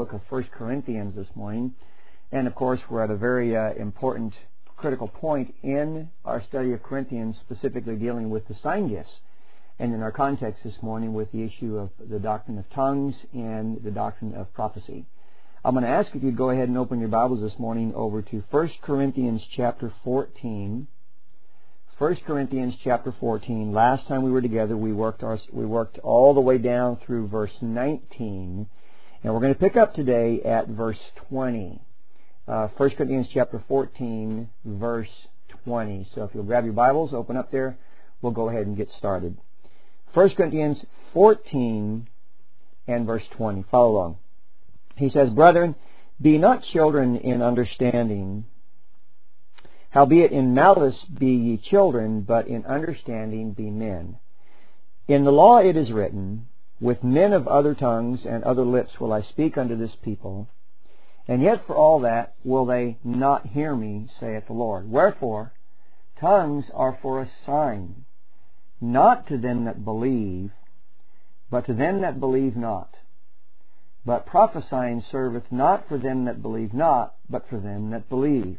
book of 1 Corinthians this morning. And of course, we're at a very important, critical point in our study of Corinthians, specifically dealing with the sign gifts. And in our context this morning with the issue of the doctrine of tongues and the doctrine of prophecy. I'm going to ask if you'd go ahead and open your Bibles this morning over to 1 Corinthians chapter 14. 1 Corinthians chapter 14. Last time we were together, we worked all the way down through verse 19. And we're going to pick up today at verse 20. 1 Corinthians chapter 14, verse 20. So if you'll grab your Bibles, open up there, we'll go ahead and get started. 1 Corinthians 14 and verse 20. Follow along. He says, "Brethren, be not children in understanding, howbeit in malice be ye children, but in understanding be men. In the law it is written, With men of other tongues and other lips will I speak unto this people, and yet for all that will they not hear me, saith the Lord. Wherefore, tongues are for a sign, not to them that believe, but to them that believe not. But prophesying serveth not for them that believe not, but for them that believe.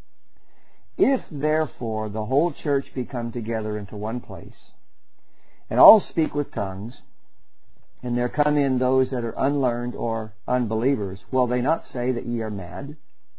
If therefore the whole church be come together into one place, and all speak with tongues, and there come in those that are unlearned or unbelievers, will they not say that ye are mad?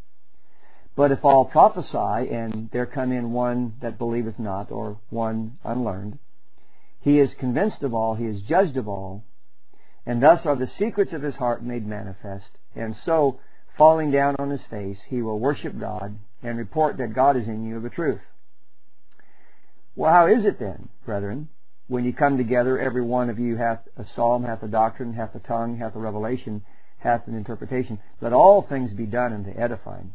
But if all prophesy, and there come in one that believeth not, or one unlearned, he is convinced of all, he is judged of all, and thus are the secrets of his heart made manifest. And so, falling down on his face, he will worship God, and report that God is in you of a truth. Well, how is it then, brethren, when you come together, every one of you hath a psalm, hath a doctrine, hath a tongue, hath a revelation, hath an interpretation? Let all things be done unto edifying.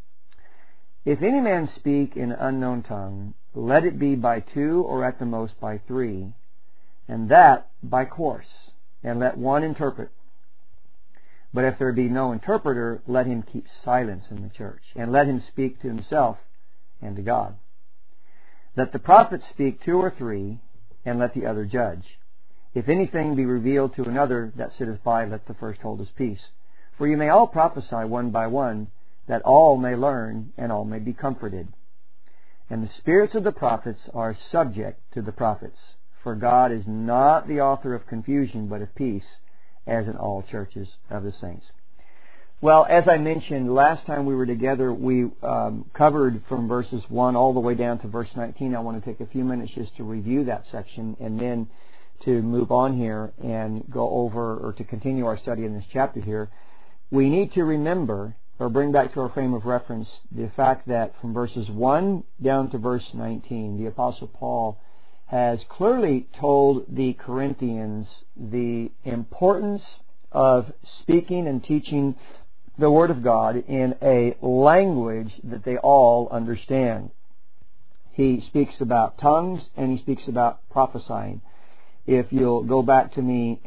If any man speak in an unknown tongue, let it be by two, or at the most by three, and that by course, and let one interpret. But if there be no interpreter, let him keep silence in the church, and let him speak to himself and to God. Let the prophets speak two or three, and let the other judge. If anything be revealed to another that sitteth by, let the first hold his peace. For you may all prophesy one by one, that all may learn, and all may be comforted. And the spirits of the prophets are subject to the prophets. For God is not the author of confusion, but of peace, as in all churches of the saints." Well, as I mentioned, last time we were together, we covered from verses 1 all the way down to verse 19. I want to take a few minutes just to review that section and then to move on here and go over, or to continue our study in this chapter here. We need to remember, or bring back to our frame of reference, the fact that from verses 1 down to verse 19, the Apostle Paul has clearly told the Corinthians the importance of speaking and teaching the Word of God in a language that they all understand. He speaks about tongues, and he speaks about prophesying. If you'll go back with me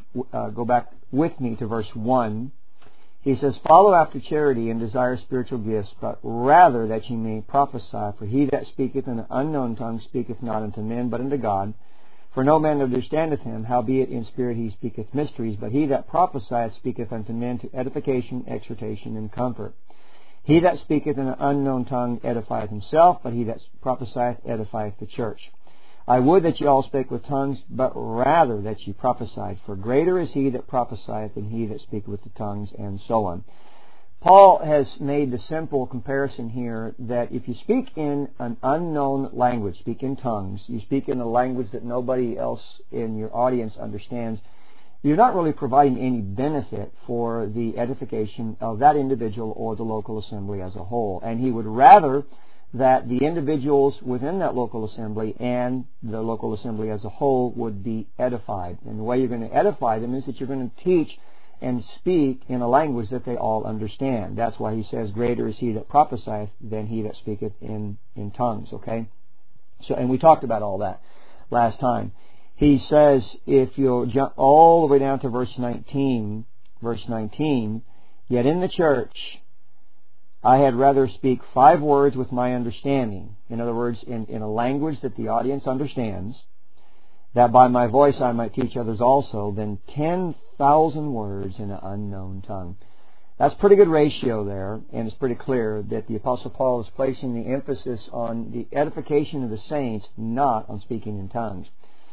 to verse 1, he says, "Follow after charity and desire spiritual gifts, but rather that ye may prophesy. For he that speaketh in an unknown tongue speaketh not unto men, but unto God. For no man understandeth him, howbeit in spirit he speaketh mysteries. But he that prophesieth speaketh unto men to edification, exhortation, and comfort. He that speaketh in an unknown tongue edifieth himself, but he that prophesieth edifieth the church. I would that ye all spake with tongues, but rather that ye prophesied. For greater is he that prophesieth than he that speaketh with the tongues," and so on. Paul has made the simple comparison here that if you speak in an unknown language, speak in tongues, you speak in a language that nobody else in your audience understands, you're not really providing any benefit for the edification of that individual or the local assembly as a whole. And he would rather that the individuals within that local assembly and the local assembly as a whole would be edified. And the way you're going to edify them is that you're going to teach and speak in a language that they all understand. That's why he says, "Greater is he that prophesieth than he that speaketh in tongues." Okay? So, and we talked about all that last time. He says, if you'll jump all the way down to verse 19, "Yet in the church I had rather speak 5 words with my understanding." In other words, in a language that the audience understands, that by my voice I might teach others also, than 10,000 words in an unknown tongue. That's a pretty good ratio there, and it's pretty clear that the Apostle Paul is placing the emphasis on the edification of the saints, not on speaking in tongues.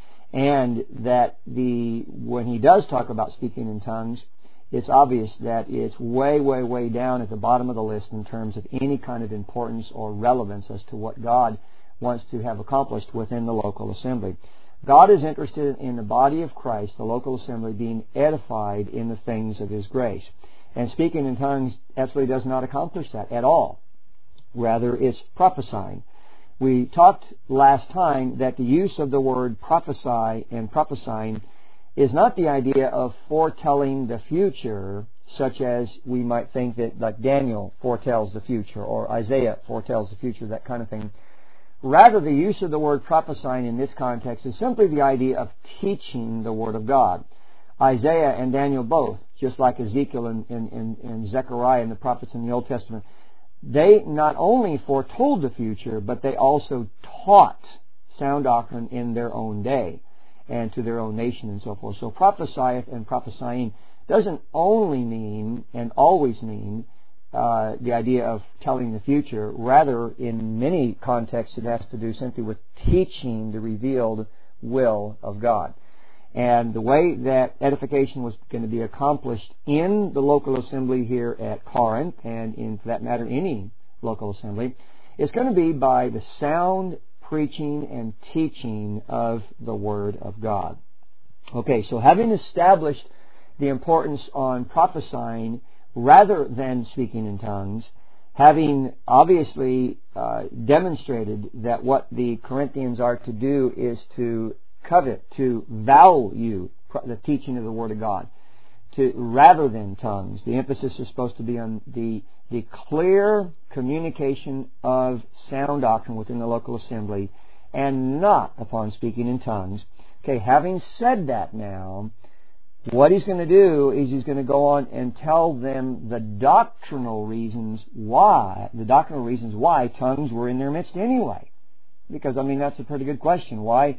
And that when he does talk about speaking in tongues, it's obvious that it's way, way, way down at the bottom of the list in terms of any kind of importance or relevance as to what God wants to have accomplished within the local assembly. God is interested in the body of Christ, the local assembly, being edified in the things of His grace. And speaking in tongues absolutely does not accomplish that at all. Rather, it's prophesying. We talked last time that the use of the word prophesy and prophesying is not the idea of foretelling the future, such as we might think that like Daniel foretells the future or Isaiah foretells the future, that kind of thing. Rather, the use of the word prophesying in this context is simply the idea of teaching the Word of God. Isaiah and Daniel both, just like Ezekiel and Zechariah and the prophets in the Old Testament, they not only foretold the future, but they also taught sound doctrine in their own day and to their own nation and so forth. So prophesieth and prophesying doesn't only mean and always mean the idea of telling the future. Rather, in many contexts, it has to do simply with teaching the revealed will of God. And the way that edification was going to be accomplished in the local assembly here at Corinth, and in, for that matter, any local assembly, is going to be by the sound preaching and teaching of the Word of God. Okay, so having established the importance on prophesying rather than speaking in tongues, having obviously demonstrated that what the Corinthians are to do is to covet, to value the teaching of the Word of God, rather than tongues. The emphasis is supposed to be on the clear communication of sound doctrine within the local assembly, and not upon speaking in tongues. Okay, having said that now, what he's going to do is he's going to go on and tell them the doctrinal reasons why tongues were in their midst anyway. Because, I mean, that's a pretty good question. Why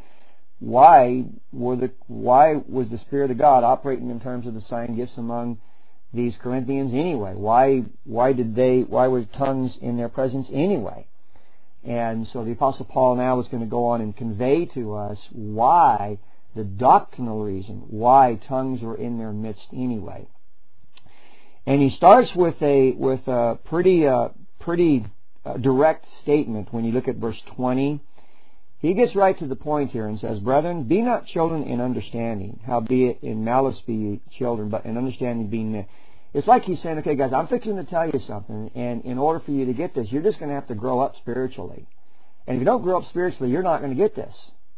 was the Spirit of God operating in terms of the sign gifts among these Corinthians anyway? Why were tongues in their presence anyway? And so the Apostle Paul now is going to go on and convey to us why, the doctrinal reason why tongues were in their midst anyway. And he starts with a pretty direct statement when you look at verse 20. He gets right to the point here and says, "Brethren, be not children in understanding, howbeit in malice be ye children, but in understanding be men." It's like he's saying, okay, guys, I'm fixing to tell you something, and in order for you to get this, you're just going to have to grow up spiritually. And if you don't grow up spiritually, you're not going to get this.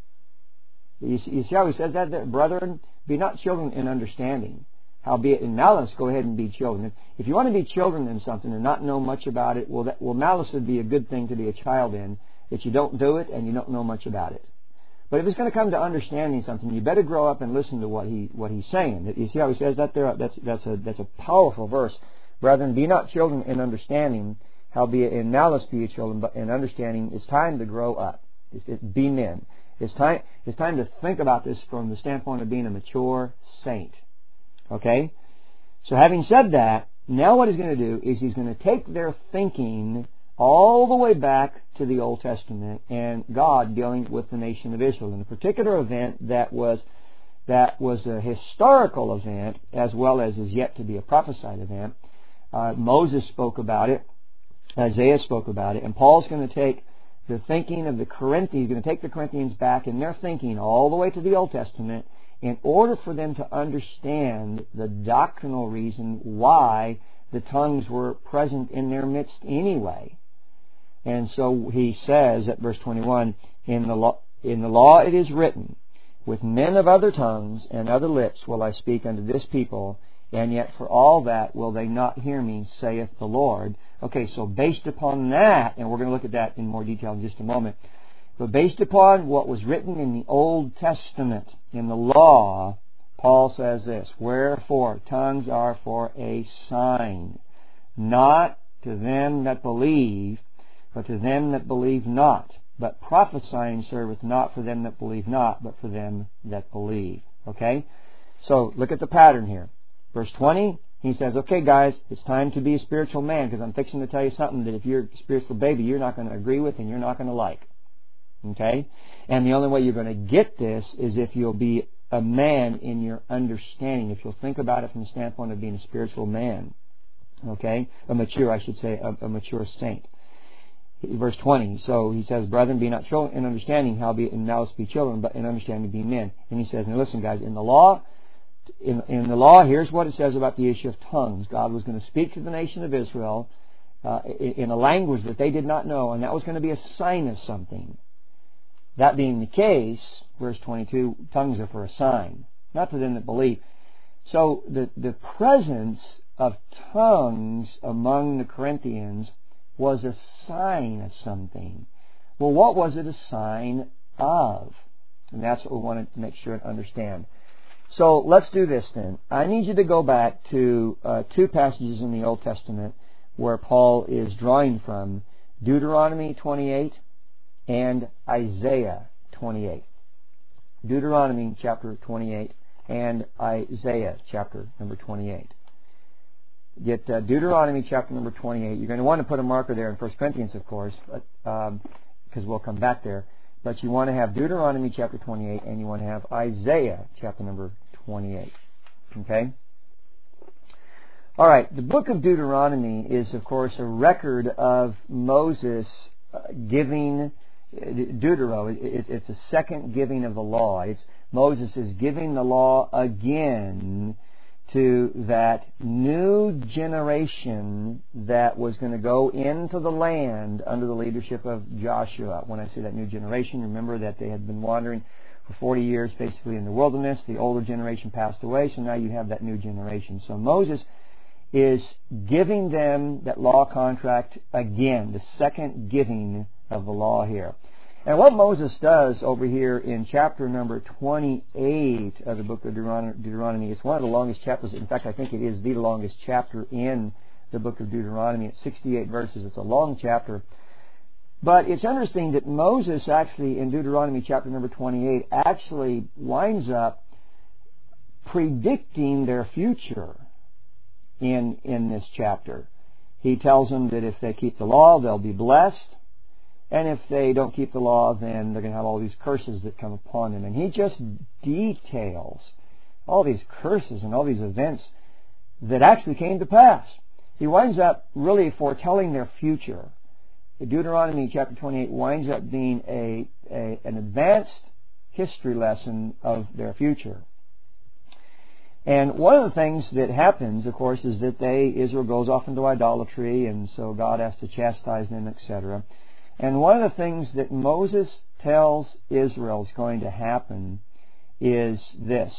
You see how he says that there? "Brethren, be not children in understanding, howbeit in malice go ahead and be children." If you want to be children in something and not know much about it, well, malice would be a good thing to be a child in, that you don't do it and you don't know much about it. But if it's going to come to understanding something, you better grow up and listen to what he's saying. You see how he says that there? That's a powerful verse. "Brethren, be not children in understanding, howbeit in malice be ye children, but in understanding." It's time to grow up. Be men. It's time to think about this from the standpoint of being a mature saint. Okay? So having said that, now what he's going to do is he's going to take their thinking all the way back to the Old Testament and God dealing with the nation of Israel in a particular event that was a historical event as well as is yet to be a prophesied event. Moses spoke about it, Isaiah spoke about it, and Paul's going to take the thinking of the Corinthians, going to take the Corinthians back in their thinking all the way to the Old Testament in order for them to understand the doctrinal reason why the tongues were present in their midst anyway. And so he says at verse 21, in the law it is written, with men of other tongues and other lips will I speak unto this people, and yet for all that will they not hear me, saith the Lord. Okay, so based upon that, and we're going to look at that in more detail in just a moment, but based upon what was written in the Old Testament, in the law, Paul says this, "Wherefore tongues are for a sign, not to them that believe, but to them that believe not. but prophesying serveth not for them that believe not, but for them that believe. Okay? So, look at the pattern here. Verse 20, he says, okay guys, it's time to be a spiritual man, because I'm fixing to tell you something that if you're a spiritual baby, you're not going to agree with and you're not going to like. Okay? And the only way you're going to get this is if you'll be a man in your understanding, if you'll think about it from the standpoint of being a spiritual man. Okay? A mature, I should say, a mature saint. Verse 20, so he says, brethren, be not children in understanding, howbeit in malice be children, but in understanding be men. And he says, now listen guys, in the law, here's what it says about the issue of tongues. God was going to speak to the nation of Israel in a language that they did not know, and that was going to be a sign of something. That being the case, verse 22, tongues are for a sign, not to them that believe. So the presence of tongues among the Corinthians was a sign of something. Well, what was it a sign of? And that's what we want to make sure to understand. So let's do this then. I need you to go back to two passages in the Old Testament where Paul is drawing from, Deuteronomy 28 and Isaiah 28. Deuteronomy chapter 28 and Isaiah chapter number 28. Get Deuteronomy chapter number 28. You're going to want to put a marker there in 1 Corinthians, of course, because we'll come back there. But you want to have Deuteronomy chapter 28 and you want to have Isaiah chapter number 28. Okay? All right. The book of Deuteronomy is, of course, a record of Moses giving Deutero. It's a second giving of the law. Moses is giving the law again to that new generation that was going to go into the land under the leadership of Joshua. When I say that new generation, remember that they had been wandering for 40 years basically in the wilderness. The older generation passed away, so now you have that new generation. So Moses is giving them that law contract again, the second giving of the law here. And what Moses does over here in chapter number 28 of the book of Deuteronomy, it's one of the longest chapters. In fact, I think it is the longest chapter in the book of Deuteronomy. It's 68 verses. It's a long chapter. But it's interesting that Moses actually, in Deuteronomy chapter number 28, actually winds up predicting their future in this chapter. He tells them that if they keep the law, they'll be blessed. And if they don't keep the law, then they're going to have all these curses that come upon them. And he just details all these curses and all these events that actually came to pass. He winds up really foretelling their future. Deuteronomy chapter 28 winds up being an advanced history lesson of their future. And one of the things that happens, of course, is that Israel goes off into idolatry, and so God has to chastise them, etc. And one of the things that Moses tells Israel is going to happen is this,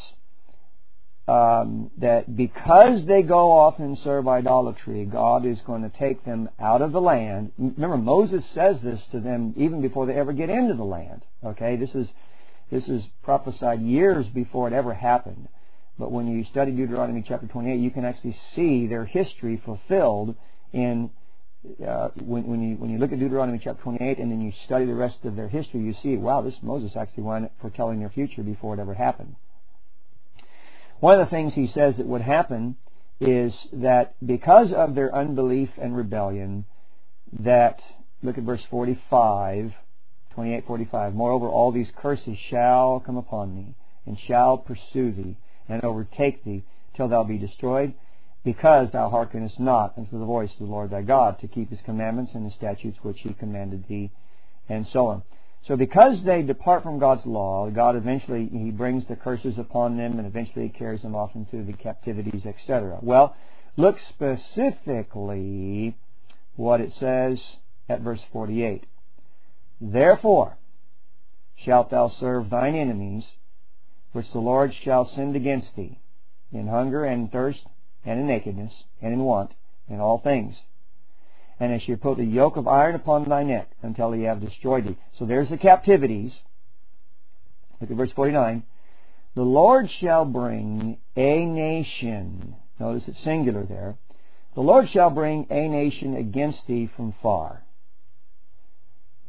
that because they go off and serve idolatry, God is going to take them out of the land. Remember, Moses says this to them even before they ever get into the land. Okay, this is prophesied years before it ever happened. But when you study Deuteronomy chapter 28, you can actually see their history fulfilled in when you look at Deuteronomy chapter 28 and then you study the rest of their history, you see, wow, this Moses actually wound up foretelling their future before it ever happened. One of the things he says that would happen is that because of their unbelief and rebellion, that, look at verse 45, 28:45, moreover, all these curses shall come upon thee, and shall pursue thee, and overtake thee, till thou be destroyed, because thou hearkenest not unto the voice of the Lord thy God, to keep his commandments and his statutes which he commanded thee, and so on. So because they depart from God's law, God eventually, he brings the curses upon them, and eventually he carries them off into the captivities, etc. Well, look specifically what it says at verse 48. Therefore shalt thou serve thine enemies, which the Lord shall send against thee, in hunger and in thirst, and in nakedness, and in want, in all things. And they shall put a yoke of iron upon thy neck, until he have destroyed thee. So there's the captivities. Look at verse 49. The Lord shall bring a nation. Notice it's singular there. The Lord shall bring a nation against thee from far.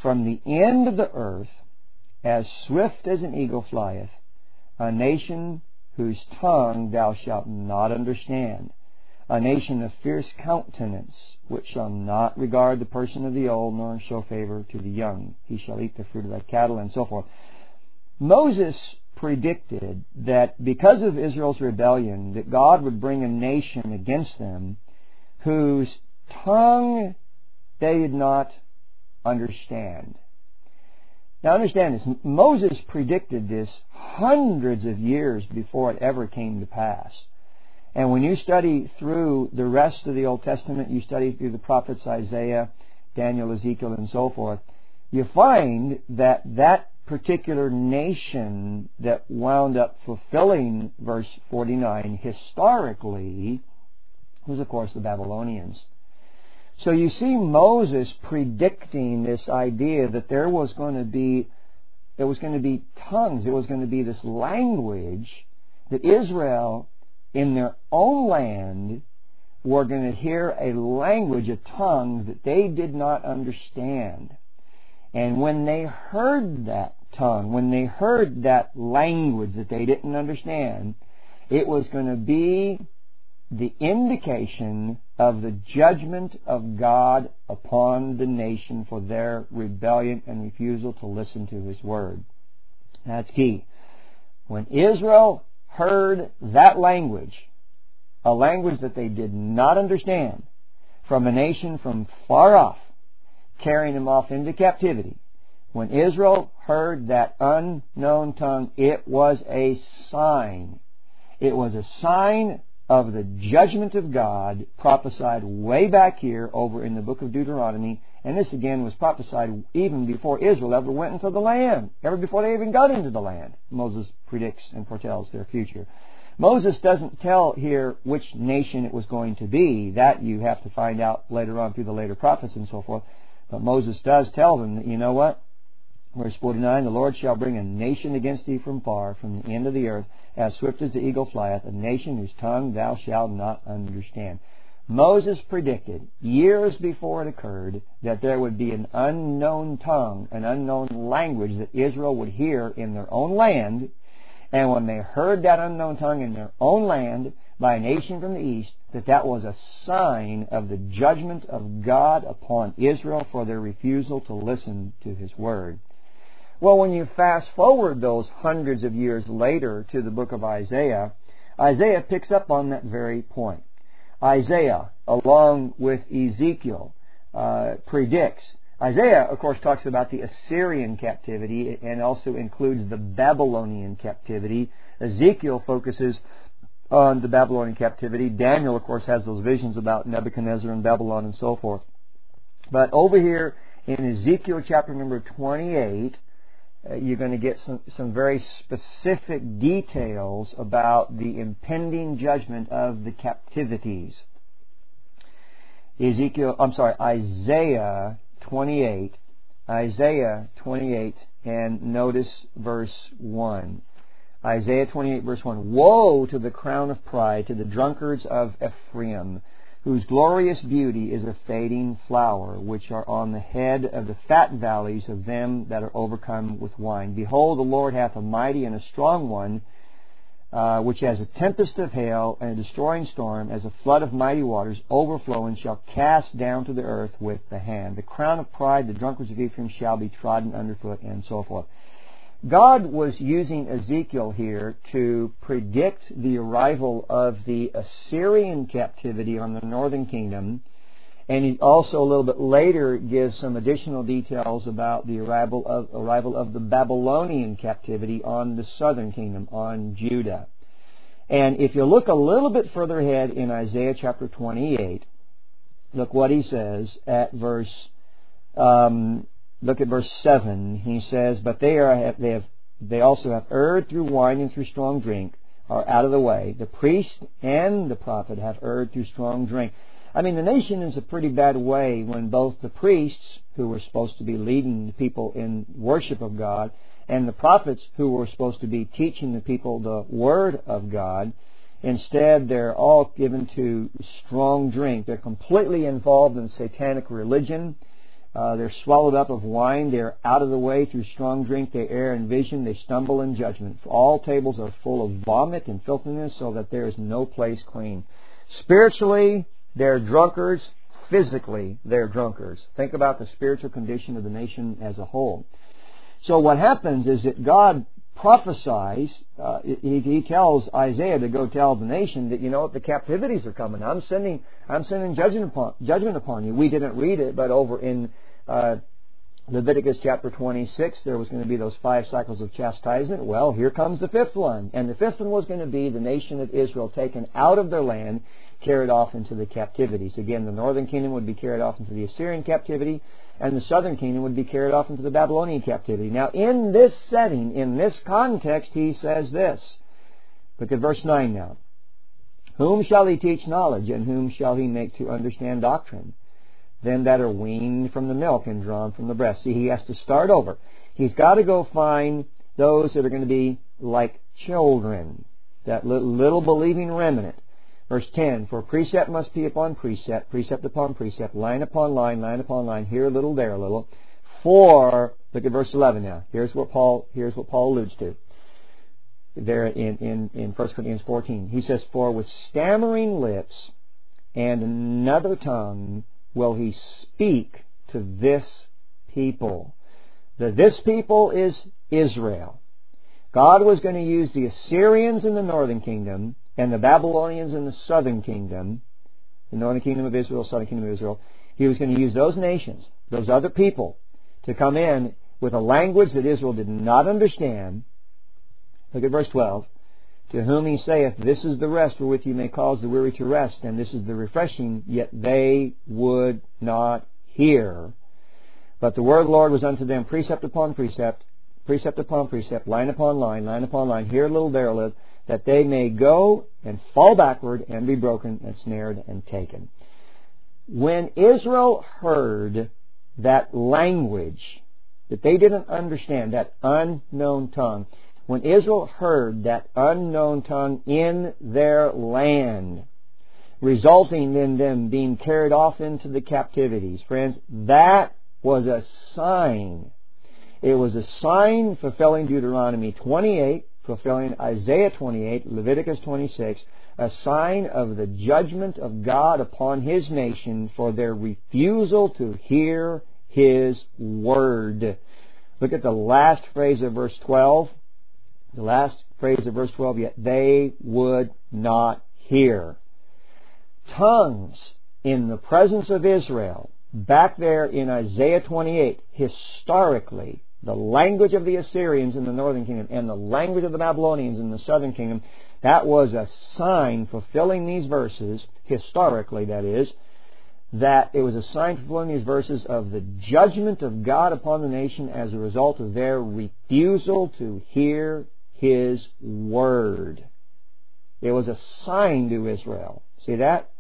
from the end of the earth, as swift as an eagle flieth, a nation whose tongue thou shalt not understand, a nation of fierce countenance, which shall not regard the person of the old, nor show favor to the young. He shall eat the fruit of thy cattle, and so forth. Moses predicted that because of Israel's rebellion, that God would bring a nation against them whose tongue they did not understand. Now understand this. Moses predicted this hundreds of years before it ever came to pass. And when you study through the rest of the Old Testament, you study through the prophets Isaiah, Daniel, Ezekiel, and so forth, you find that that particular nation that wound up fulfilling verse 49 historically was, of course, the Babylonians. So you see Moses predicting this idea that there was going to be tongues, there was going to be this language that Israel in their own land were going to hear a language, a tongue that they did not understand. And when they heard that tongue, when they heard that language that they didn't understand, it was going to be the indication of the judgment of God upon the nation for their rebellion and refusal to listen to His Word. That's key. When Israel heard that language, a language that they did not understand, from a nation from far off, carrying them off into captivity, when Israel heard that unknown tongue, it was a sign. It was a sign of the judgment of God prophesied way back here over in the book of Deuteronomy. And this again was prophesied even before Israel ever went into the land, ever before they even got into the land. Moses predicts and foretells their future. Moses doesn't tell here which nation it was going to be. That you have to find out later on through the later prophets and so forth. But Moses does tell them that, you know what? Verse 49, the Lord shall bring a nation against thee from far, from the end of the earth, as swift as the eagle flieth, a nation whose tongue thou shalt not understand. Moses predicted, years before it occurred, that there would be an unknown tongue, an unknown language that Israel would hear in their own land. And when they heard that unknown tongue in their own land by a nation from the east, that was a sign of the judgment of God upon Israel for their refusal to listen to His Word. Well, when you fast forward those hundreds of years later to the book of Isaiah, Isaiah picks up on that very point. Isaiah, along with Ezekiel, predicts. Isaiah, of course, talks about the Assyrian captivity and also includes the Babylonian captivity. Ezekiel focuses on the Babylonian captivity. Daniel, of course, has those visions about Nebuchadnezzar and Babylon and so forth. But over here in Ezekiel chapter number 28, you're going to get some very specific details about the impending judgment of the captivities. Isaiah 28, and notice verse 1. Isaiah 28, verse 1. Woe to the crown of pride, to the drunkards of Ephraim, whose glorious beauty is a fading flower, which are on the head of the fat valleys of them that are overcome with wine. Behold, the Lord hath a mighty and a strong one, which has a tempest of hail and a destroying storm, as a flood of mighty waters, overflow, and shall cast down to the earth with the hand. The crown of pride, the drunkards of Ephraim, shall be trodden underfoot, and so forth. God was using Ezekiel here to predict the arrival of the Assyrian captivity on the northern kingdom, and he also a little bit later gives some additional details about the arrival of the Babylonian captivity on the southern kingdom, on Judah. And if you look a little bit further ahead in Isaiah chapter 28, look what he says at verse. Look at verse 7. He says, "But they also have erred through wine and through strong drink, are out of the way. The priest and the prophet have erred through strong drink." I mean, the nation is a pretty bad way when both the priests, who were supposed to be leading the people in worship of God, and the prophets, who were supposed to be teaching the people the Word of God, instead they're all given to strong drink. They're completely involved in satanic religion. They're swallowed up of wine. They're out of the way through strong drink. They err in vision. They stumble in judgment. For all tables are full of vomit and filthiness, so that there is no place clean. Spiritually, they're drunkards. Physically, they're drunkards. Think about the spiritual condition of the nation as a whole. So what happens is that God prophesies, he tells Isaiah to go tell the nation that, the captivities are coming. I'm sending judgment upon you. We didn't read it, but over in Leviticus chapter 26, there was going to be those 5 cycles of chastisement. Well, here comes the 5th one. And the 5th one was going to be the nation of Israel taken out of their land, carried off into the captivities. Again, the northern kingdom would be carried off into the Assyrian captivity, and the southern kingdom would be carried off into the Babylonian captivity. Now, in this setting, in this context, he says this. Look at verse 9 now. Whom shall he teach knowledge, and whom shall he make to understand doctrine? Them that are weaned from the milk and drawn from the breast. See, he has to start over. He's got to go find those that are going to be like children, that little believing remnant. Verse 10, for precept must be upon precept, precept upon precept, line upon line, line upon line, here a little, there a little. For, look at verse 11 now. Here's what Paul alludes to. There in 1 Corinthians 14. He says, for with stammering lips and another tongue will he speak to this people. This people is Israel. God was going to use the Assyrians in the northern kingdom and the Babylonians in the southern kingdom, the northern kingdom of Israel, southern kingdom of Israel. He was going to use those nations, those other people, to come in with a language that Israel did not understand. Look at verse 12. To whom he saith, this is the rest wherewith you may cause the weary to rest, and this is the refreshing, yet they would not hear. But the word of the Lord was unto them precept upon precept, precept upon precept, line upon line, line upon line, here a little, there a little, that they may go and fall backward and be broken and snared and taken. When Israel heard that language that they didn't understand, that unknown tongue, when Israel heard that unknown tongue in their land, resulting in them being carried off into the captivities, friends, that was a sign. It was a sign fulfilling Deuteronomy 28, fulfilling Isaiah 28, Leviticus 26, a sign of the judgment of God upon His nation for their refusal to hear His word. Look at the last phrase of verse 12. The last phrase of verse 12, yet they would not hear. Tongues in the presence of Israel, back there in Isaiah 28, historically, the language of the Assyrians in the northern kingdom and the language of the Babylonians in the southern kingdom, that was a sign fulfilling these verses, historically that is, that it was a sign fulfilling these verses of the judgment of God upon the nation as a result of their refusal to hear His word. It was a sign to Israel. See that?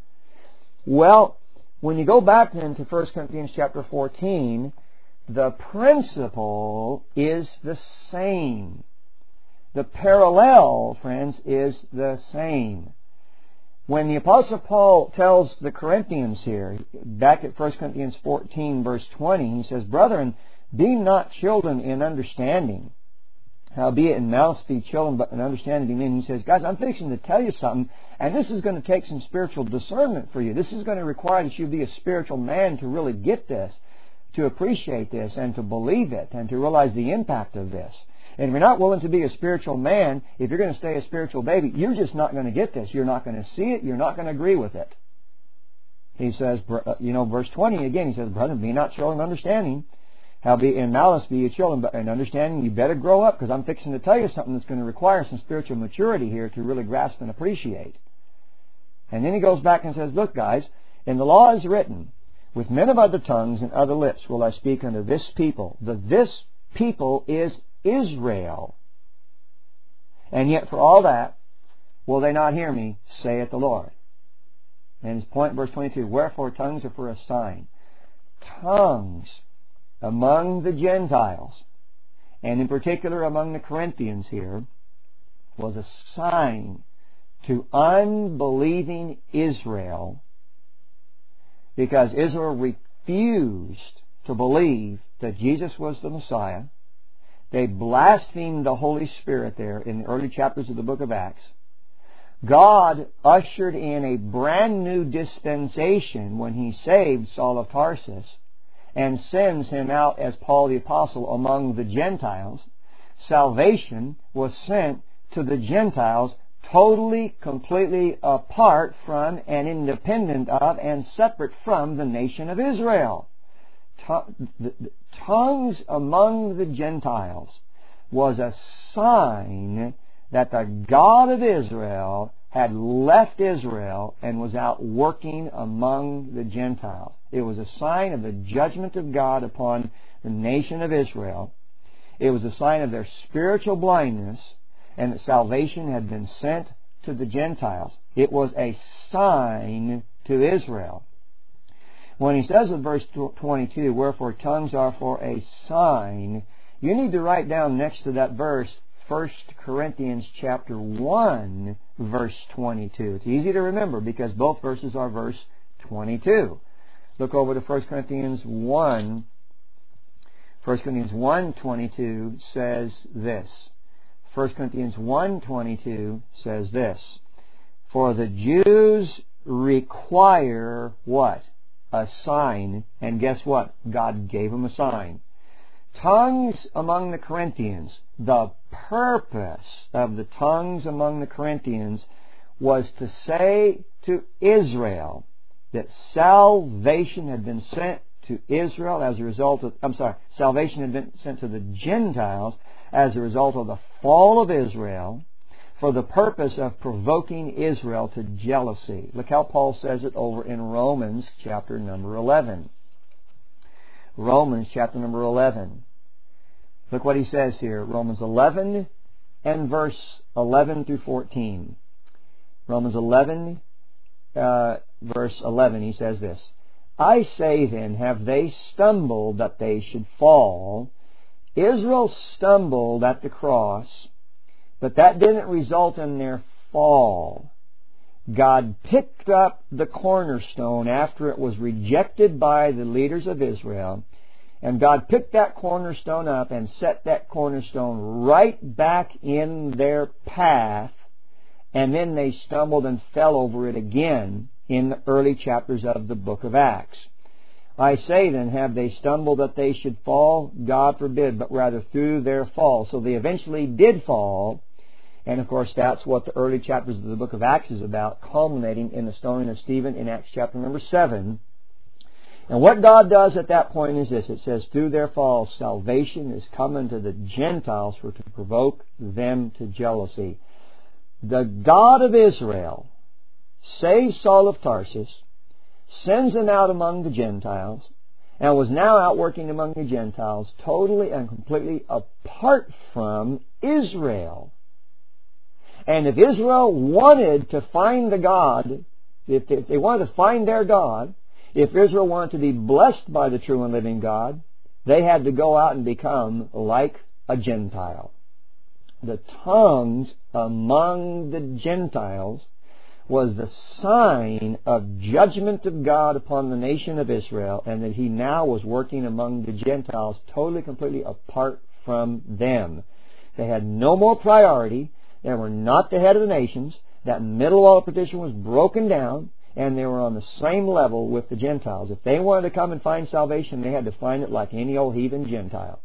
Well, when you go back then to 1 Corinthians chapter 14, the principle is the same. The parallel, friends, is the same. When the Apostle Paul tells the Corinthians here, back at 1 Corinthians 14, verse 20, he says, brethren, be not children in understanding, howbeit in malice be children, but in understanding be men. He says, guys, I'm fixing to tell you something, and this is going to take some spiritual discernment for you. This is going to require that you be a spiritual man to really get this, to appreciate this, and to believe it, and to realize the impact of this. And if you're not willing to be a spiritual man, if you're going to stay a spiritual baby, you're just not going to get this. You're not going to see it. You're not going to agree with it. He says, verse 20 again, he says, brethren, be not children of understanding, howbeit in malice be you children, but in understanding you better grow up, because I'm fixing to tell you something that's going to require some spiritual maturity here to really grasp and appreciate. And then he goes back and says, look, guys, in the law is written, with men of other tongues and other lips will I speak unto this people. This people is Israel. And yet for all that, will they not hear me, saith the Lord. And his point, verse 22, wherefore tongues are for a sign. Tongues among the Gentiles, and in particular among the Corinthians here, was a sign to unbelieving Israel, because Israel refused to believe that Jesus was the Messiah. They blasphemed the Holy Spirit there in the early chapters of the book of Acts. God ushered in a brand new dispensation when He saved Saul of Tarsus and sends him out as Paul the Apostle among the Gentiles. Salvation was sent to the Gentiles totally, completely apart from and independent of and separate from the nation of Israel. Tongues among the Gentiles was a sign that the God of Israel had left Israel and was out working among the Gentiles. It was a sign of the judgment of God upon the nation of Israel. It was a sign of their spiritual blindness and that salvation had been sent to the Gentiles. It was a sign to Israel. When he says in verse 22, wherefore tongues are for a sign, you need to write down next to that verse 1 Corinthians chapter 1, verse 22. It's easy to remember because both verses are verse 22. Look over to 1 Corinthians 1. 1 Corinthians 1:22 says this. 1 Corinthians 1:22 says this. For the Jews require what? A sign. And guess what? God gave them a sign. Tongues among the Corinthians. The purpose of the tongues among the Corinthians was to say to Israel that salvation had been sent to Israel as a result of, salvation had been sent to the Gentiles as a result of the fall of Israel for the purpose of provoking Israel to jealousy. Look how Paul says it over in Romans chapter number 11. Romans chapter number 11. Look what he says here. Romans 11 and verse 11 through 14. Romans 11, verse 11, he says this. I say then, have they stumbled that they should fall? Israel stumbled at the cross, but that didn't result in their fall. God picked up the cornerstone after it was rejected by the leaders of Israel, and God picked that cornerstone up and set that cornerstone right back in their path, and then they stumbled and fell over it again in the early chapters of the book of Acts. I say then, have they stumbled that they should fall? God forbid, but rather through their fall. So they eventually did fall, and of course that's what the early chapters of the book of Acts is about, culminating in the stoning of Stephen in Acts chapter number 7. And what God does at that point is this. It says, through their fall, salvation is coming to the Gentiles for to provoke them to jealousy. The God of Israel saves Saul of Tarsus, sends him out among the Gentiles, and was now out working among the Gentiles totally and completely apart from Israel. And if Israel wanted to find the God, if they wanted to find their God, if Israel wanted to be blessed by the true and living God, they had to go out and become like a Gentile. The tongues among the Gentiles was the sign of judgment of God upon the nation of Israel, and that He now was working among the Gentiles totally, completely apart from them. They had no more priority. They were not the head of the nations. That middle wall of partition was broken down, and they were on the same level with the Gentiles. If they wanted to come and find salvation, they had to find it like any old heathen Gentile.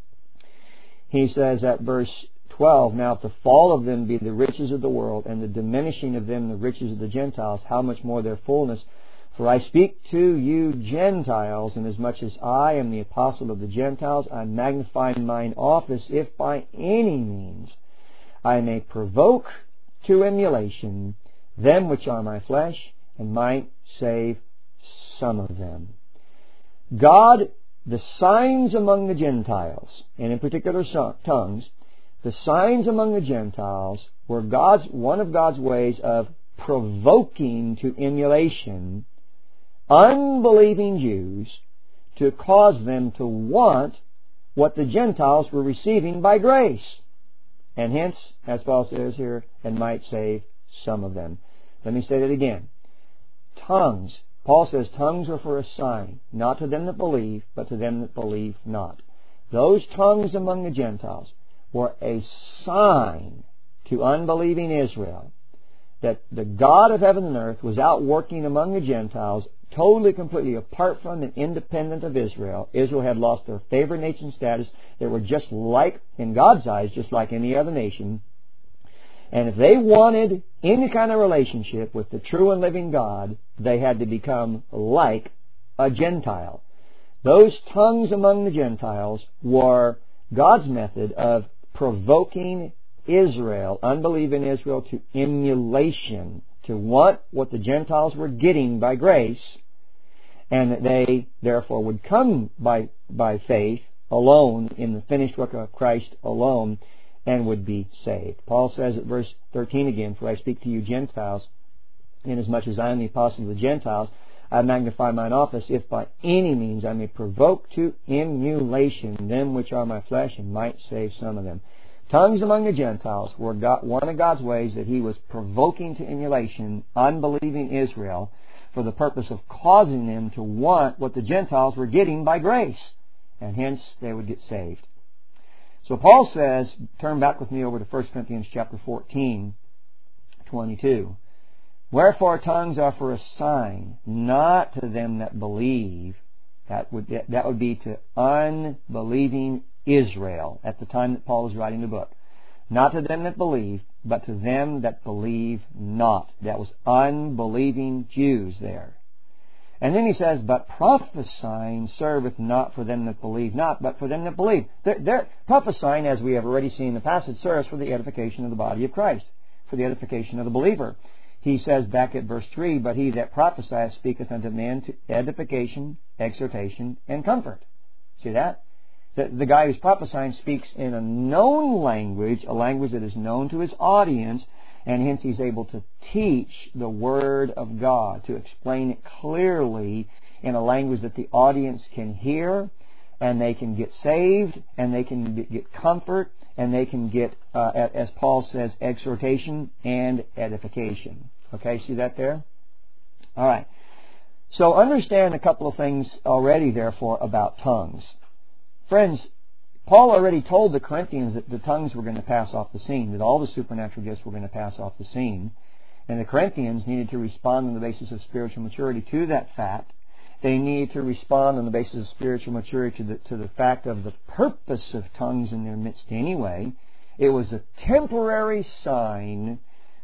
He says at verse 12, now if the fall of them be the riches of the world, and the diminishing of them the riches of the Gentiles, how much more their fullness? For I speak to you Gentiles, inasmuch as I am the apostle of the Gentiles, I magnify mine office, if by any means I may provoke to emulation them which are my flesh, and might save some of them. God, the signs among the Gentiles, and in particular tongues, the signs among the Gentiles were one of God's ways of provoking to emulation unbelieving Jews to cause them to want what the Gentiles were receiving by grace. And hence, as Paul says here, and might save some of them. Let me say that again. Tongues Paul says tongues are for a sign, not to them that believe, but to them that believe not. Those tongues among the Gentiles were a sign to unbelieving Israel that the God of heaven and earth was out working among the Gentiles, totally, completely apart from and independent of Israel. Israel had lost their favored nation status. They were just like, in God's eyes, just like any other nation. And if they wanted any kind of relationship with the true and living God, they had to become like a Gentile. Those tongues among the Gentiles were God's method of provoking Israel, unbelieving Israel, to emulation, to want what the Gentiles were getting by grace, and that they therefore would come by faith alone in the finished work of Christ alone and would be saved. Paul says at verse 13 again, "For I speak to you Gentiles, inasmuch as I am the apostle of the Gentiles, I magnify mine office, if by any means I may provoke to emulation them which are my flesh, and might save some of them." Tongues among the Gentiles were one of God's ways that He was provoking to emulation unbelieving Israel for the purpose of causing them to want what the Gentiles were getting by grace, and hence they would get saved. So Paul says, turn back with me over to 1 Corinthians chapter 14, 22. "Wherefore tongues are for a sign, not to them that believe." That would be to unbelieving Israel at the time that Paul was writing the book. "Not to them that believe, but to them that believe not." That was unbelieving Jews there. And then he says, "But prophesying serveth not for them that believe not, but for them that believe." They're prophesying, as we have already seen in the passage, serves for the edification of the body of Christ, for the edification of the believer. He says back at verse 3, "But he that prophesieth speaketh unto men to edification, exhortation, and comfort." See that? The guy who's prophesying speaks in a known language, a language that is known to his audience, and hence he's able to teach the Word of God, to explain it clearly in a language that the audience can hear, and they can get saved, and they can get comfort, and they can get, as Paul says, exhortation and edification. Okay, see that there? All right. So understand a couple of things already, therefore, about tongues. Friends, Paul already told the Corinthians that the tongues were going to pass off the scene, that all the supernatural gifts were going to pass off the scene. And the Corinthians needed to respond on the basis of spiritual maturity to that fact. They needed to respond on the basis of spiritual maturity to the fact of the purpose of tongues in their midst anyway. It was a temporary sign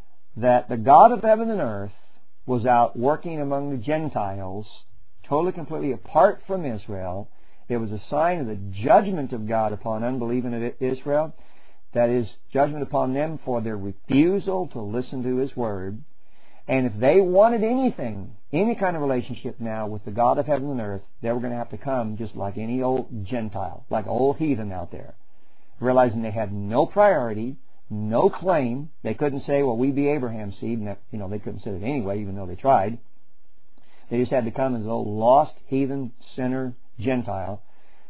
that the God of heaven and earth was out working among the Gentiles, totally, completely apart from Israel. It was a sign of the judgment of God upon unbelieving Israel. That is, judgment upon them for their refusal to listen to His Word. And if they wanted anything, any kind of relationship now with the God of heaven and earth, they were going to have to come just like any old Gentile, like old heathen out there, realizing they had no priority, no claim. They couldn't say, "Well, we be Abraham's seed," and that, they couldn't say it anyway, even though they tried. They just had to come as an old lost heathen sinner Gentile.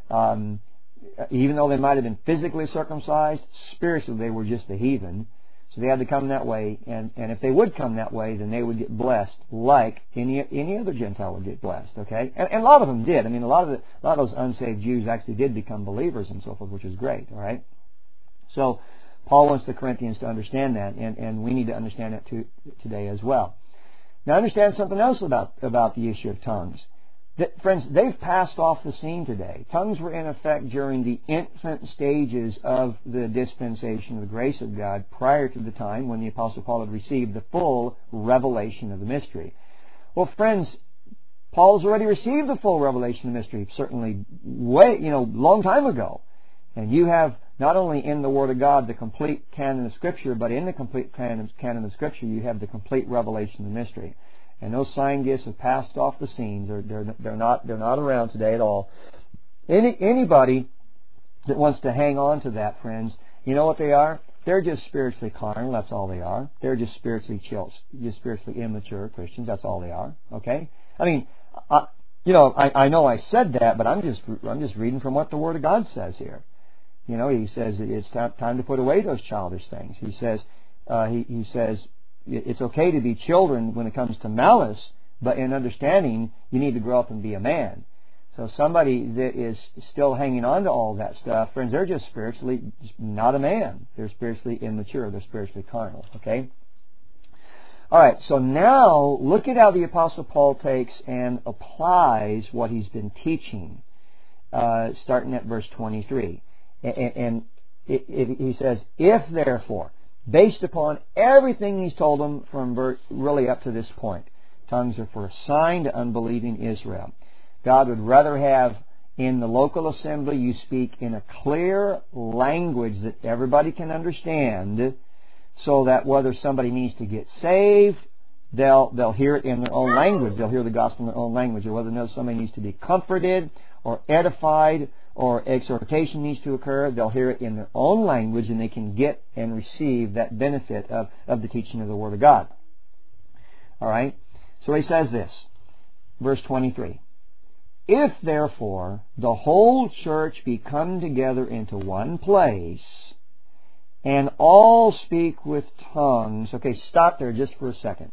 Even though they might have been physically circumcised, spiritually they were just a heathen. So they had to come that way, and if they would come that way, then they would get blessed like any other Gentile would get blessed. Okay, and a lot of them did. A lot of those unsaved Jews actually did become believers and so forth, which is great. All right. So Paul wants the Corinthians to understand that, and we need to understand that today as well. Now understand something else about the issue of tongues. Friends, they've passed off the scene today. Tongues were in effect during the infant stages of the dispensation of the grace of God prior to the time when the Apostle Paul had received the full revelation of the mystery. Well, friends, Paul's already received the full revelation of the mystery, certainly long time ago. And you have not only in the Word of God the complete canon of Scripture, but in the complete canon of Scripture you have the complete revelation of the mystery. And those sign gifts have passed off the scenes. They're not around today at all. Anybody that wants to hang on to that, friends, you know what they are? They're just spiritually carnal. That's all they are. They're just spiritually chilled, just spiritually immature Christians. That's all they are. Okay? I know I said that, but I'm just reading from what the Word of God says here. He says it's time to put away those childish things. He says. He says it's okay to be children when it comes to malice, But in understanding, you need to grow up and be a man. So somebody that is still hanging on to all that stuff, friends, they're just spiritually not a man. They're spiritually immature. They're spiritually carnal. Okay? All right, so now look at how the Apostle Paul takes and applies what he's been teaching, starting at verse 23. And he says, if therefore, based upon everything he's told them from really up to this point, tongues are for a sign to unbelieving Israel. God would rather have in the local assembly you speak in a clear language that everybody can understand, so that whether somebody needs to get saved, they'll hear it in their own language. They'll hear the gospel in their own language. Or whether somebody needs to be comforted or edified or exhortation needs to occur, they'll hear it in their own language, and they can get and receive that benefit of the teaching of the Word of God. All right? So he says this, verse 23. If therefore the whole church be come together into one place, and all speak with tongues. Okay, stop there just for a second.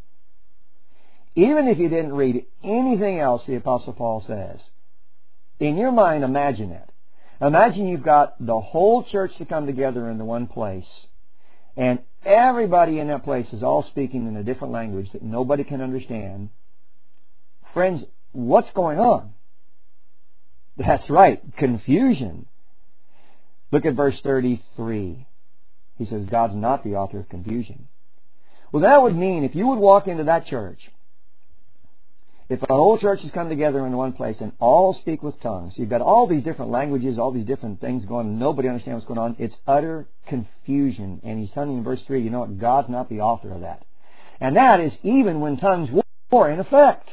Even if you didn't read anything else the Apostle Paul says, in your mind, imagine it. Imagine you've got the whole church to come together into one place, and everybody in that place is all speaking in a different language that nobody can understand. Friends, what's going on? That's right, confusion. Look at verse 33. He says, God's not the author of confusion. Well, that would mean if you would walk into that church, if the whole church has come together in one place and all speak with tongues, you've got all these different languages, all these different things going on, nobody understands what's going on, it's utter confusion. And he's telling you in verse 3, you know what, God's not the author of that. And that is even when tongues were in effect.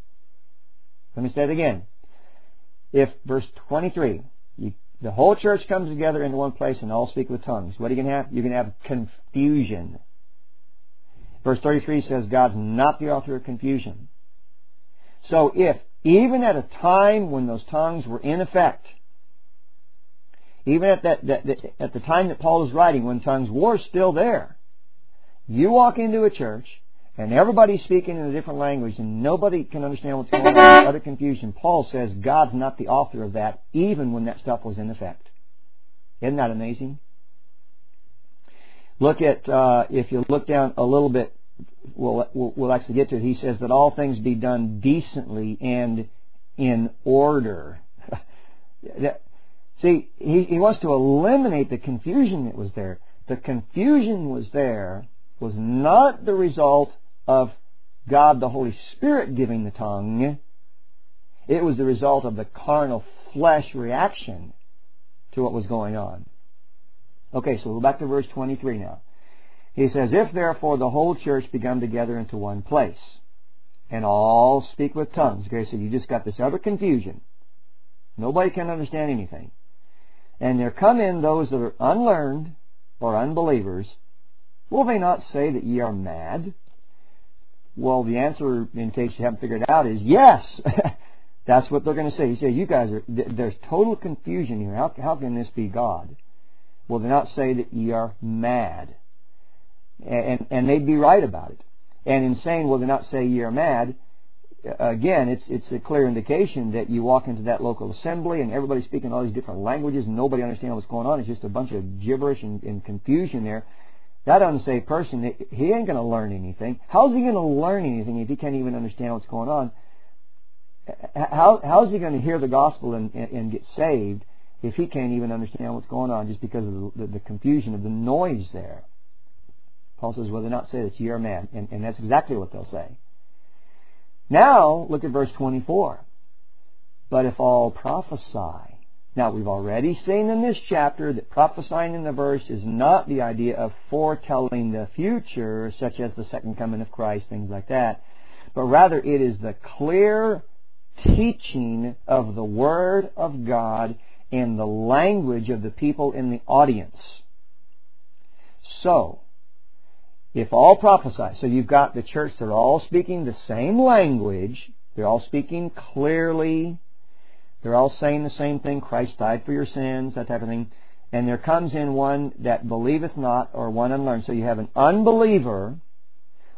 Let me say it again. If, verse 23, the whole church comes together into one place and all speak with tongues, what are you going to have? You're going to have confusion. Verse 33 says God's not the author of confusion. So if, even at a time when those tongues were in effect, even at the time that Paul was writing, when tongues were still there, you walk into a church and everybody's speaking in a different language and nobody can understand what's going on, there's utter confusion. Paul says God's not the author of that, even when that stuff was in effect. Isn't that amazing? Look at, if you look down a little bit, we'll actually get to it. He says that all things be done decently and in order. See, he wants to eliminate the confusion that was there. The confusion was not the result of God the Holy Spirit giving the tongue. It was the result of the carnal flesh reaction to what was going on. Okay, so we'll go back to verse 23 now. He says, if therefore the whole church be come together into one place, and all speak with tongues. Okay, so you just got this utter confusion. Nobody can understand anything. And there come in those that are unlearned or unbelievers. Will they not say that ye are mad? Well, the answer, in case you haven't figured it out, is yes. That's what they're going to say. He says, you guys there's total confusion here. How can this be God? Will they not say that ye are mad? And they'd be right about it. And in saying, will they not say ye are mad? Again, it's a clear indication that you walk into that local assembly and everybody's speaking all these different languages and nobody understands what's going on. It's just a bunch of gibberish and confusion there. That unsaved person, he ain't going to learn anything. How's he going to learn anything if he can't even understand what's going on? How's he going to hear the gospel and get saved if he can't even understand what's going on just because of the confusion of the noise there? Paul says, well, they not say that ye are mad. And that's exactly what they'll say. Now, look at verse 24. But if all prophesy. Now, we've already seen in this chapter that prophesying in the verse is not the idea of foretelling the future, such as the second coming of Christ, things like that. But rather, it is the clear teaching of the Word of God in the language of the people in the audience. So, if all prophesy, so you've got the church, they're all speaking the same language, they're all speaking clearly, they're all saying the same thing, Christ died for your sins, that type of thing, and there comes in one that believeth not, or one unlearned. So you have an unbeliever,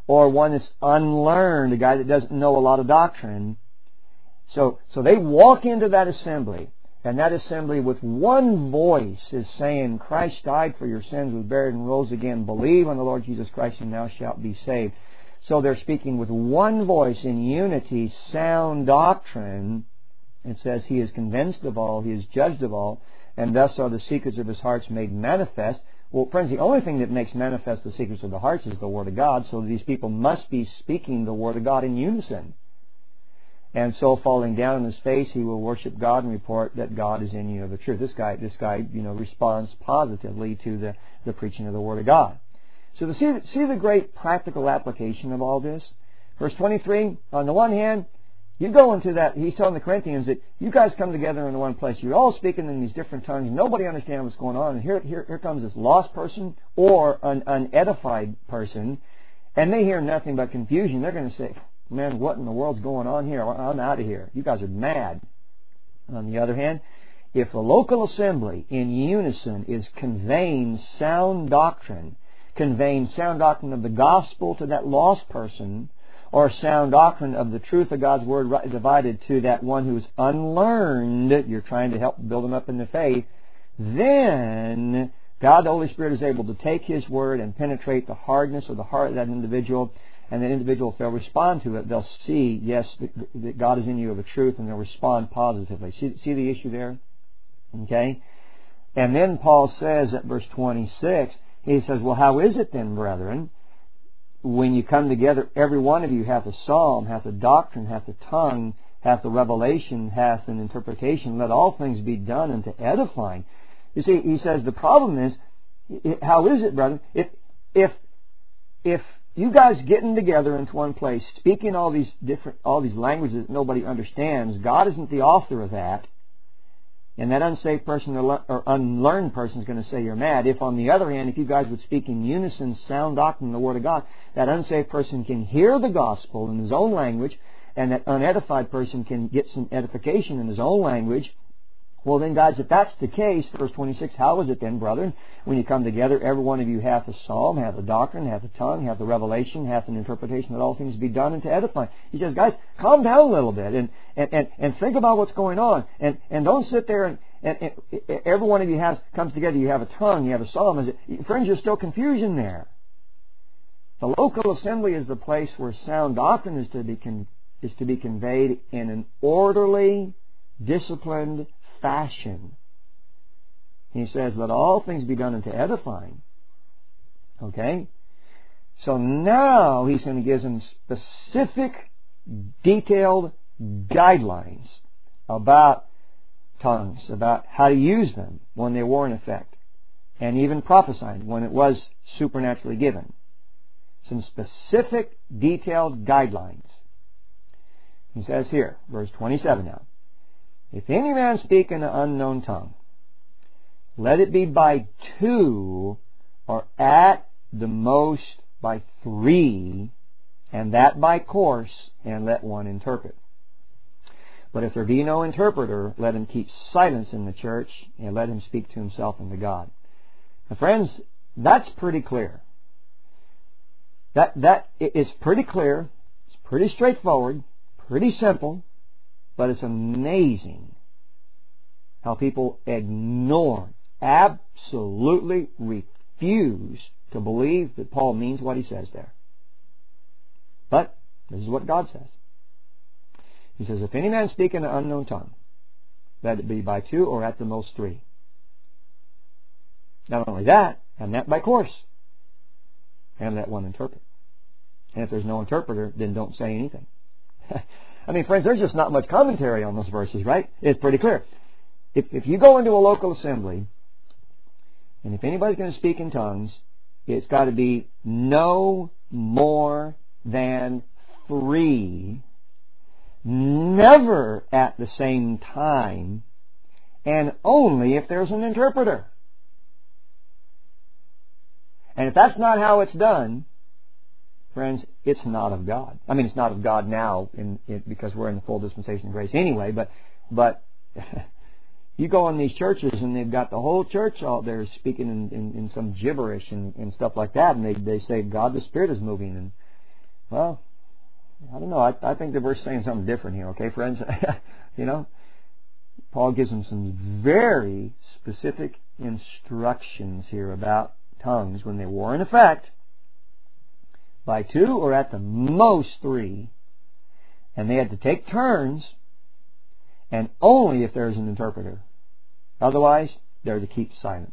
or one that's unlearned, a guy that doesn't know a lot of doctrine. So they walk into that assembly, and that assembly with one voice is saying, Christ died for your sins, was buried and rose again. Believe on the Lord Jesus Christ and thou shalt be saved. So they're speaking with one voice in unity, sound doctrine. It says He is convinced of all, He is judged of all, and thus are the secrets of His hearts made manifest. Well, friends, the only thing that makes manifest the secrets of the hearts is the Word of God, so these people must be speaking the Word of God in unison. And so, falling down on his face, he will worship God and report that God is in you of the truth. This guy, responds positively to the preaching of the Word of God. So see the great practical application of all this? Verse 23, on the one hand, you go into that, he's telling the Corinthians that you guys come together in one place. You're all speaking in these different tongues. Nobody understands what's going on. And here comes this lost person or an unedified person, and they hear nothing but confusion. They're going to say, man, what in the world's going on here? I'm out of here. You guys are mad. On the other hand, if the local assembly in unison is conveying sound doctrine of the gospel to that lost person, or sound doctrine of the truth of God's Word divided to that one who's unlearned, you're trying to help build them up in the faith, then God the Holy Spirit is able to take His Word and penetrate the hardness of the heart of that individual, and that individual, if they'll respond to it, they'll see, yes, that God is in you of a truth, and they'll respond positively. See the issue there? Okay? And then Paul says at verse 26, he says, well, how is it then, brethren, when you come together, every one of you hath a psalm, hath a doctrine, hath a tongue, hath a revelation, hath an interpretation, let all things be done unto edifying. You see, he says the problem is, how is it, brethren, if you guys getting together into one place, speaking all these languages that nobody understands, God isn't the author of that, and that unsaved person or unlearned person is going to say you're mad. If, on the other hand, if you guys would speak in unison, sound doctrine, the Word of God, that unsaved person can hear the gospel in his own language, and that unedified person can get some edification in his own language. Well then, guys, if that's the case, verse 26, how is it then, brethren, when you come together, every one of you hath a psalm, hath a doctrine, hath a tongue, hath a revelation, hath an interpretation, that all things be done unto edifying. He says, guys, calm down a little bit and think about what's going on, and don't sit there and every one of you comes together, you have a tongue, you have a psalm. Friends, there's still confusion there. The local assembly is the place where sound doctrine is to be conveyed in an orderly, disciplined fashion. He says, let all things be done unto edifying. Okay? So now he's going to give them specific, detailed guidelines about tongues, about how to use them when they were in effect, and even prophesying when it was supernaturally given. Some specific, detailed guidelines. He says here, verse 27 now, if any man speak in an unknown tongue, let it be by 2, or at the most by 3, and that by course, and let one interpret. But if there be no interpreter, let him keep silence in the church, and let him speak to himself and to God. Now, friends, that's pretty clear. That is pretty clear. It's pretty straightforward, pretty simple. But it's amazing how people ignore, absolutely refuse to believe that Paul means what he says there. But this is what God says. He says, if any man speak in an unknown tongue, let it be by 2 or at the most 3. Not only that, and that by course, and let one interpret. And if there's no interpreter, then don't say anything. I mean, friends, there's just not much commentary on those verses, right? It's pretty clear. If you go into a local assembly, and if anybody's going to speak in tongues, it's got to be no more than 3, never at the same time, and only if there's an interpreter. And if that's not how it's done, friends, it's not of God. I mean, it's not of God now because we're in the full dispensation of grace anyway, but you go in these churches and they've got the whole church out there speaking in some gibberish and stuff like that, and they say God the Spirit is moving, Well, I don't know. I think the verse is saying something different here, okay, friends? You know, Paul gives them some very specific instructions here about tongues when they were in effect by 2 or at the most 3, and they had to take turns, and only if there's an interpreter. Otherwise, they're to keep silence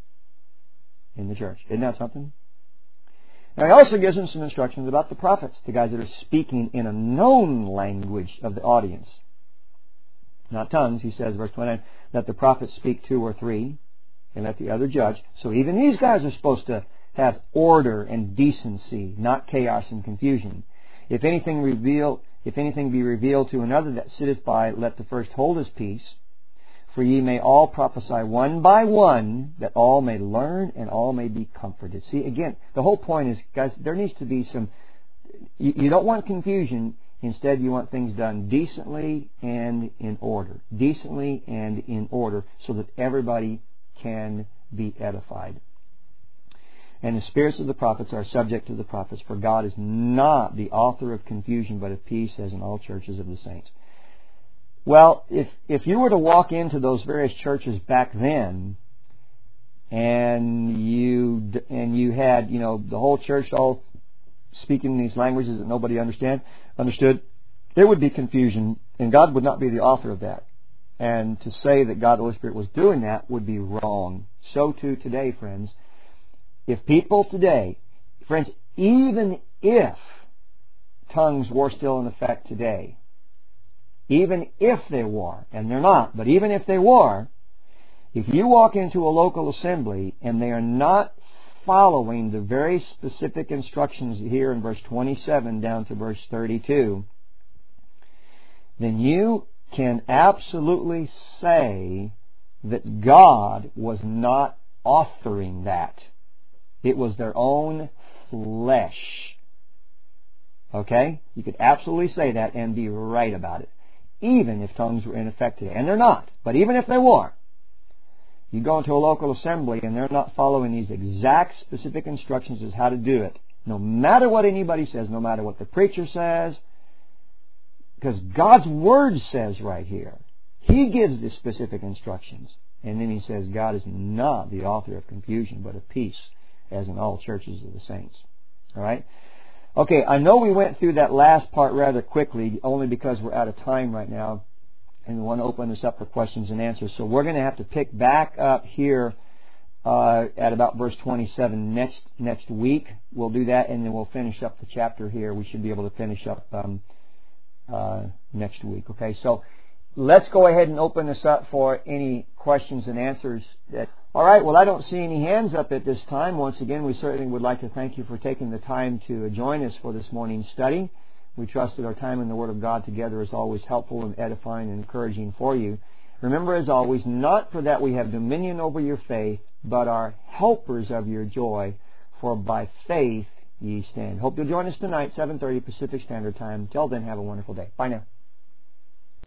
in the church. Isn't that something? Now, he also gives them some instructions about the prophets, the guys that are speaking in a known language of the audience. Not tongues, he says, verse 29, let the prophets speak 2 or 3, and let the other judge. So even these guys are supposed to have order and decency, not chaos and confusion. If anything be revealed to another that sitteth by, let the first hold his peace. For ye may all prophesy one by one, that all may learn and all may be comforted. See, again, the whole point is, guys, there needs to be some... You don't want confusion. Instead, you want things done decently and in order. Decently and in order, so that everybody can be edified. And the spirits of the prophets are subject to the prophets, for God is not the author of confusion, but of peace, as in all churches of the saints. Well, if you were to walk into those various churches back then, and you had, you know, the whole church all speaking these languages that nobody understood, there would be confusion, and God would not be the author of that. And to say that God the Holy Spirit was doing that would be wrong. So too today, friends. If people today, friends, even if tongues were still in effect today, even if they were, and they're not, but even if they were, if you walk into a local assembly and they are not following the very specific instructions here in verse 27 down to verse 32, then you can absolutely say that God was not authoring that. It was their own flesh. Okay? You could absolutely say that and be right about it, even if tongues were in effect today. And they're not. But even if they were, you go into a local assembly and they're not following these exact specific instructions as how to do it, no matter what anybody says, no matter what the preacher says, because God's Word says right here, He gives the specific instructions. And then He says God is not the author of confusion, but of peace, as in all churches of the saints. All right? Okay, I know we went through that last part rather quickly, only because we're out of time right now, and we want to open this up for questions and answers. So we're going to have to pick back up here at about verse 27 next week. We'll do that, and then we'll finish up the chapter here. We should be able to finish up next week. Okay, so let's go ahead and open this up for any questions and answers. All right, well, I don't see any hands up at this time. Once again, we certainly would like to thank you for taking the time to join us for this morning's study. We trust that our time in the Word of God together is always helpful and edifying and encouraging for you. Remember, as always, not for that we have dominion over your faith, but are helpers of your joy, for by faith ye stand. Hope you'll join us tonight, 7:30 Pacific Standard Time. Till then, have a wonderful day. Bye now.